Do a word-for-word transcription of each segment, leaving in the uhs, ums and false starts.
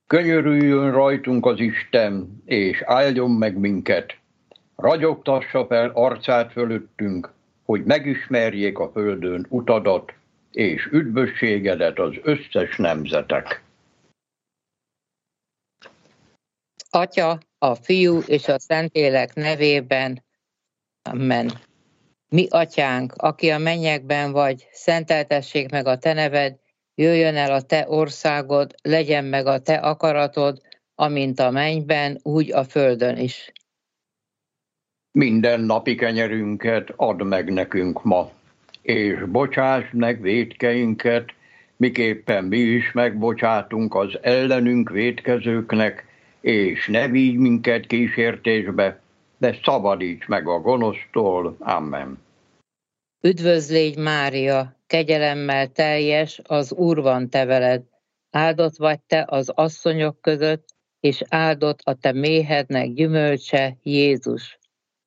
Könyörüljön rajtunk az Isten, és áldjon meg minket. Ragyogtassa fel arcát fölöttünk, hogy megismerjék a földön utadat, és üdvösségedet az összes nemzetek. Atya, a Fiú és a Szentlélek nevében. Amen. Mi atyánk, aki a mennyekben vagy, szenteltessék meg a te neved, jöjjön el a te országod, legyen meg a te akaratod, amint a mennyben, úgy a földön is. Minden napi kenyerünket add meg nekünk ma, és bocsáss meg vétkeinket, miképpen mi is megbocsátunk az ellenünk vétkezőknek, és ne vigy minket kísértésbe, de szabadíts meg a gonosztól. Amen. Üdvözlégy Mária, kegyelemmel teljes, az Úr van te veled. Áldott vagy te az asszonyok között, és áldott a te méhednek gyümölcse, Jézus.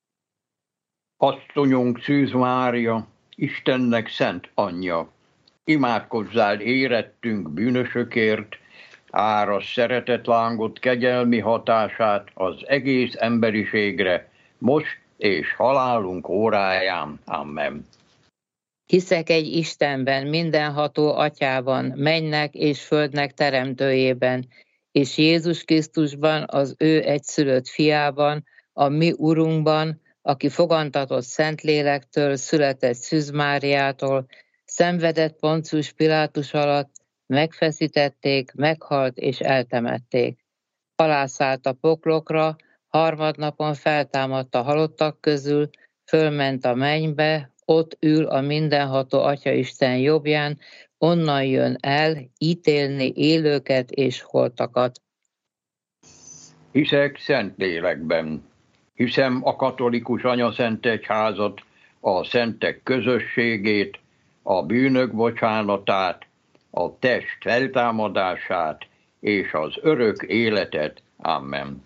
Asszonyunk Szűz Mária, Istennek szent anyja, imádkozzál érettünk bűnösökért, árass szeretetlángot kegyelmi hatását az egész emberiségre, most és halálunk óráján. Amen. Hiszek egy Istenben, mindenható Atyában, mennynek és földnek teremtőjében, és Jézus Krisztusban, az ő egyszülött fiában, a mi Urunkban, aki fogantatott Szentlélektől, született Szűz Máriától, szenvedett Poncius Pilátus alatt, megfeszítették, meghalt és eltemették. Alászállt a poklokra, harmadnapon feltámadt a halottak közül, fölment a mennybe, ott ül a mindenható Atyaisten jobbján, onnan jön el ítélni élőket és holtakat. Hiszek Szentlélekben. Hiszem a katolikus anyaszentegyházat, a szentek közösségét, a bűnök bocsánatát, a test feltámadását és az örök életet. Amen.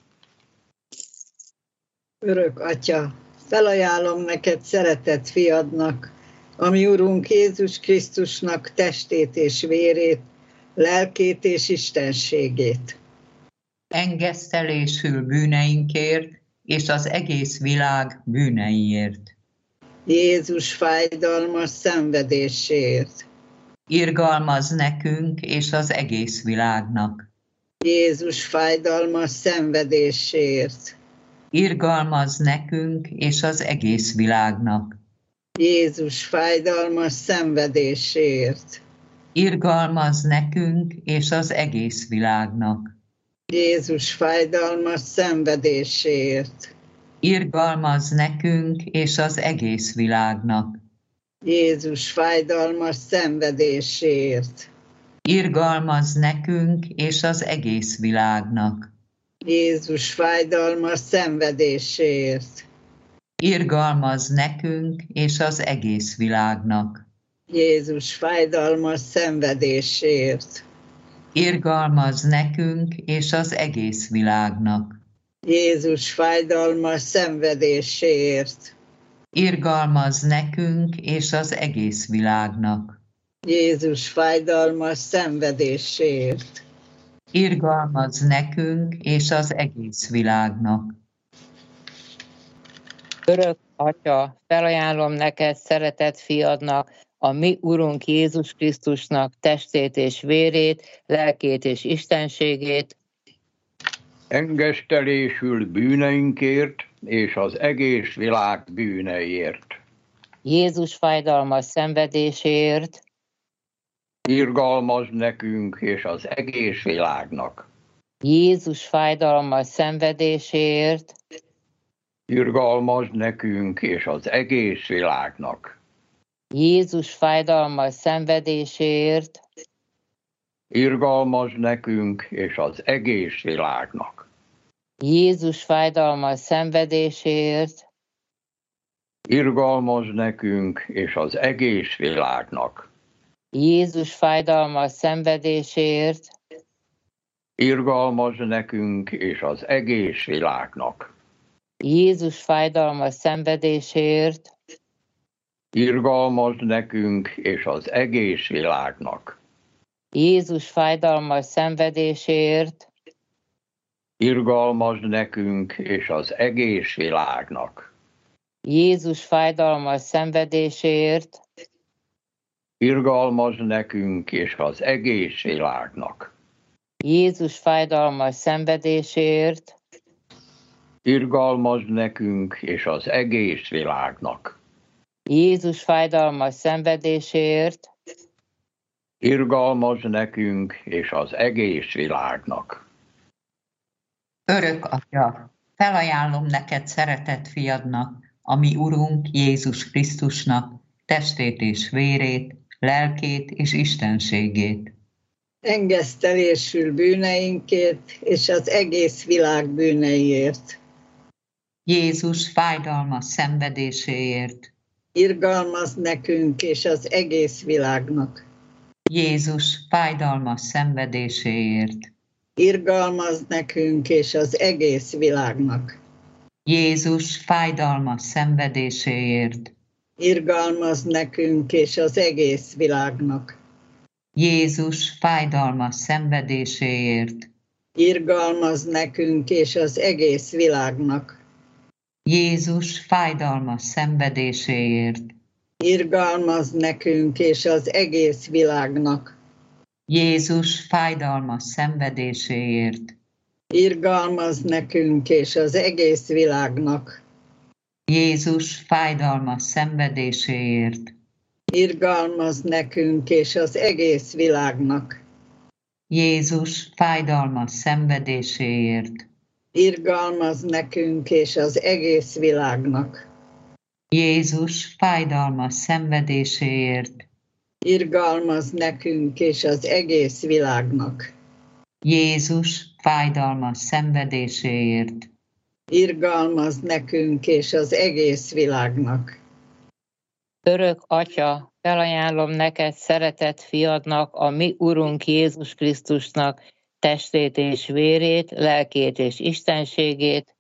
Örök Atya, felajánlom neked szeretett fiadnak, a mi Urunk Jézus Krisztusnak testét és vérét, lelkét és istenségét. Engesztelésül bűneinkért, és az egész világ bűneiért. Jézus fájdalmas szenvedéséért. Irgalmaz nekünk és az egész világnak. Jézus fájdalmas szenvedéséért. Irgalmaz nekünk és az egész világnak. Jézus fájdalmas szenvedéséért. Irgalmaz nekünk és az egész világnak. Jézus fájdalmas szenvedéséért. Irgalmaz nekünk és az egész világnak. Jézus fájdalmas szenvedéséért. Irgalmaz nekünk és az egész világnak. Jézus fájdalmas szenvedéséért. Irgalmaz nekünk és az egész világnak. Jézus fájdalmas szenvedéséért. Irgalmaz nekünk és az egész világnak. Jézus fájdalmas szenvedéséért. Irgalmaz nekünk és az egész világnak. Jézus fájdalmas szenvedéséért. Irgalmaz nekünk és az egész világnak. Örök Atya, felajánlom neked szeretett fiadnak, a mi Urunk Jézus Krisztusnak testét és vérét, lelkét és istenségét, Engesztelésül bűneinkért és az egész világ bűneiért. Jézus fájdalmas szenvedéséért, Irgalmaz nekünk és az egész világnak. Jézus fájdalmas szenvedéséért, Irgalmaz nekünk és az egész világnak. Jézus fájdalmas szenvedéséért, Irgalmaz nekünk és az egész világnak. Jézus fájdalmas szenvedéséért, Irgalmaz nekünk és az egész világnak. Jézus fájdalmas szenvedéséért, Irgalmaz nekünk és az egész világnak. Jézus fájdalmas szenvedéséért, Irgalmaz nekünk és az egész világnak. Jézus fájdalmas szenvedéséért, Irgalmazd nekünk és az egész világnak. Jézus fájdalmas szenvedéséért, Irgalmazd nekünk és az egész világnak. Jézus fájdalmas szenvedéséért, Irgalmazd nekünk és az egész világnak. Jézus fájdalmas szenvedéséért, Irgalmazd nekünk és az egész világnak. Örök Atya, felajánlom neked szeretett fiadnak, a mi Urunk Jézus Krisztusnak, testét és vérét, lelkét és istenségét. Engesztelésül bűneinkért és az egész világ bűneiért. Jézus fájdalmas szenvedéséért. Irgalmazd nekünk és az egész világnak. Jézus fájdalmas szenvedéséért. Irgalmazd nekünk és az egész világnak. Jézus fájdalmas szenvedéséért. Irgalmazd nekünk és az egész világnak. Jézus fájdalmas szenvedéséért. Irgalmazd nekünk és az egész világnak. Jézus fájdalmas szenvedéséért. Irgalmazd nekünk és az egész világnak. Jézus fájdalmas szenvedéséért. Irgalmazd nekünk és az egész világnak. Jézus fájdalmas szenvedéséért. Irgalmazd nekünk és az egész világnak. Jézus fájdalmas szenvedéséért. Irgalmazd nekünk és az egész világnak. Jézus fájdalmas szenvedéséért. Irgalmazd nekünk és az egész világnak. Jézus fájdalmas szenvedéséért. Irgalmazd nekünk és az egész világnak. Örök Atya, felajánlom neked szeretett fiadnak, a mi Urunk Jézus Krisztusnak, testét és vérét, lelkét és istenségét,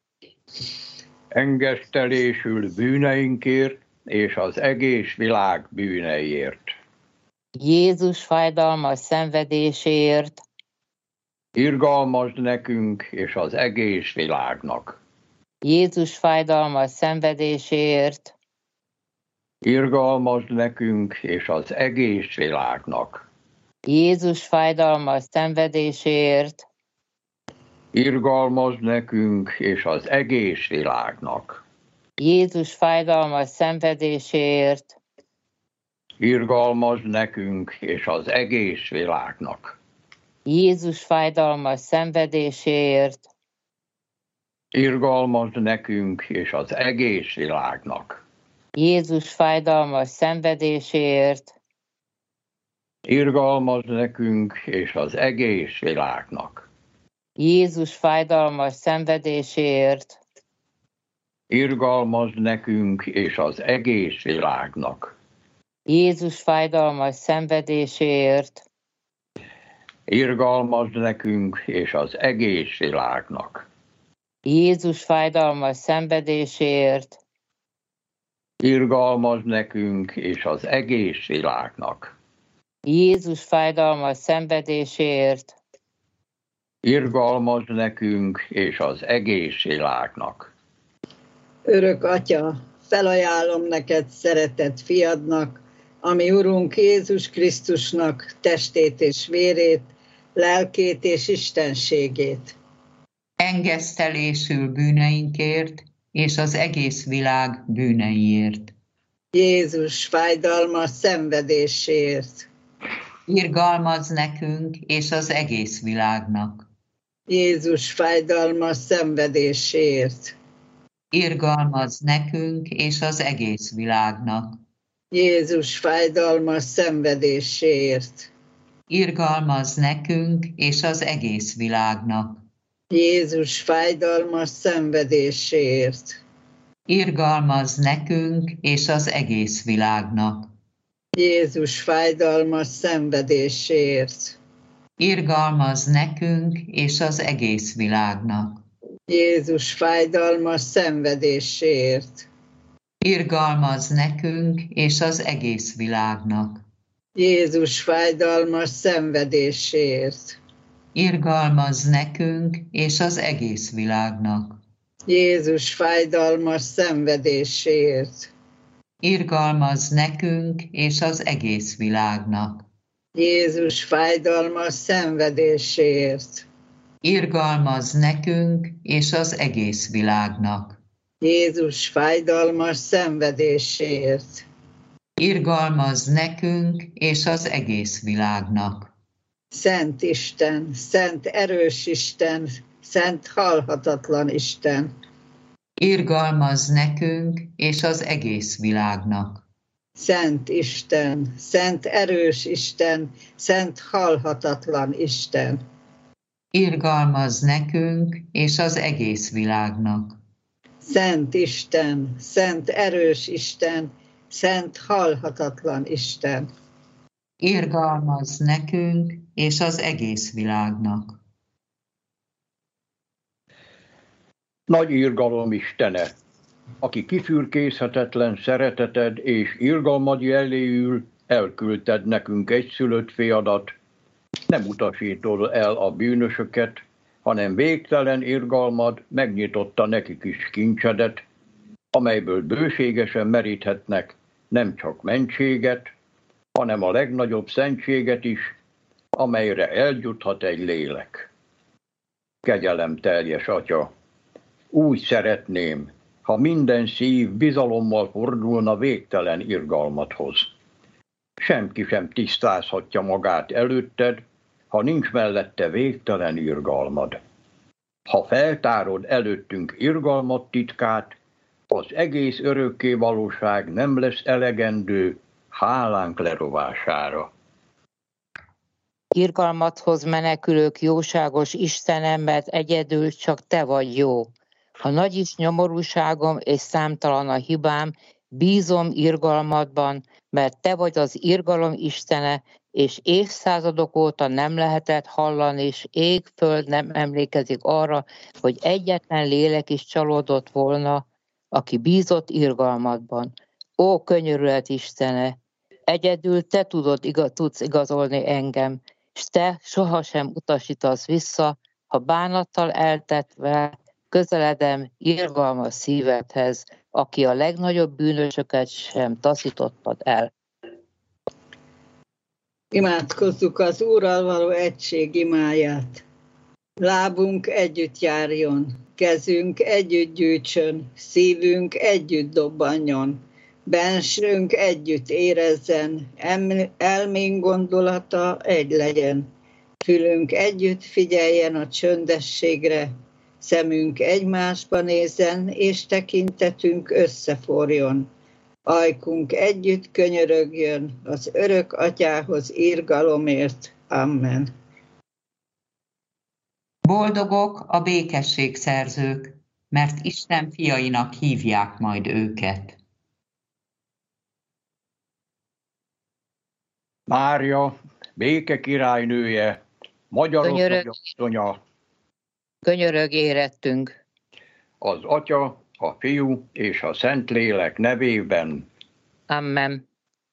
Engesztelésül bűneinkért és az egész világ bűneiért. Jézus fájdalmas szenvedéséért, Irgalmazd nekünk és az egész világnak. Jézus fájdalmas szenvedéséért, Irgalmazd nekünk és az egész világnak. Jézus fájdalmas szenvedéséért, Irgalmazd nekünk és az egész világnak. Jézus fájdalmas szenvedéséért, Irgalmazd nekünk és az egész világnak. Jézus fájdalmas szenvedéséért, Irgalmazd nekünk és az egész világnak. Jézus fájdalmas szenvedéséért, Irgalmazd nekünk és az egész világnak. Jézus fájdalmas szenvedéséért, Irgalmazd nekünk és az egész világnak. Jézus fájdalmas szenvedéséért, Irgalmazd nekünk és az egész világnak. Jézus fájdalmas szenvedéséért, Irgalmazd nekünk és az egész világnak. Jézus fájdalmas szenvedéséért, Irgalmazd nekünk és az egész világnak. Örök Atya, felajánlom neked szeretett fiadnak, a mi Urunk Jézus Krisztusnak testét és vérét, lelkét és istenségét. Engesztelésül bűneinkért és az egész világ bűneiért. Jézus fájdalmas szenvedéséért. Irgalmazz nekünk és az egész világnak. Jézus fájdalmas szenvedéséért. Irgalmazz nekünk és az egész világnak. Jézus fájdalmas szenvedéséért. Irgalmazz nekünk és az egész világnak. Jézus fájdalmas szenvedéséért. Irgalmazz nekünk és az egész világnak. Jézus fájdalmas szenvedéséért. Irgalmazz nekünk és az egész világnak. Jézus fájdalmas szenvedéséért. Irgalmazz nekünk és az egész világnak. Jézus fájdalmas szenvedéséért. Irgalmazz nekünk és az egész világnak. Jézus fájdalmas szenvedéséért. Irgalmazz nekünk és az egész világnak. Jézus fájdalmas szenvedéséért. Irgalmazz nekünk és az egész világnak. Jézus fájdalmas szenvedéséért. Irgalmazz nekünk és az egész világnak. Szent Isten, szent erős Isten, szent halhatatlan Isten. Irgalmazz nekünk és az egész világnak. Szent Isten, szent erős Isten, szent halhatatlan Isten. Irgalmazz nekünk és az egész világnak. Szent Isten, szent erős Isten, szent halhatatlan Isten. Irgalmazz nekünk és az egész világnak. Nagy irgalom Istene, aki kifürkészhetetlen szereteted és irgalmad jelléül elküldted nekünk egyszülött fiadat, nem utasítod el a bűnösöket, hanem végtelen irgalmad megnyitotta nekik is kincsedet, amelyből bőségesen meríthetnek nem csak mentséget, hanem a legnagyobb szentséget is, amelyre eljuthat egy lélek. Kegyelem teljes Atya, úgy szeretném, ha minden szív bizalommal fordulna végtelen irgalmadhoz. Semki sem tisztázhatja magát előtted, ha nincs mellette végtelen irgalmad. Ha feltárod előttünk irgalmad titkát, az egész örökké valóság nem lesz elegendő hálánk lerovására. Irgalmadhoz menekülök, jóságos Istenem, mert egyedül csak te vagy jó. Ha nagy is nyomorúságom és számtalan a hibám, bízom irgalmadban, mert te vagy az irgalom Istene, és évszázadok óta nem lehetett hallani, és ég-föld nem emlékezik arra, hogy egyetlen lélek is csalódott volna, aki bízott irgalmadban. Ó, könyörület Istene! Egyedül te tudod, igaz, tudsz igazolni engem, és te sohasem utasítasz vissza, ha bánattal eltetve közeledem irgalmas szívedhez, aki a legnagyobb bűnösöket sem taszítottad el. Imádkozzuk az Úrral való egység imáját. Lábunk együtt járjon, kezünk együtt gyűjtsön, szívünk együtt dobbanjon, bensőnk együtt érezzen, elménk gondolata egy legyen, fülünk együtt figyeljen a csöndességre, szemünk egymásba nézzen, és tekintetünk összeforjon. Ajkunk együtt könyörögjön az örök Atyához irgalomért. Amen. Boldogok a békességszerzők, mert Isten fiainak hívják majd őket. Mária, béke királynője, magyarok Könyörög. nagyasszonya, Könyörög érettünk. az Atya, a Fiú és a Szentlélek nevében. Amen.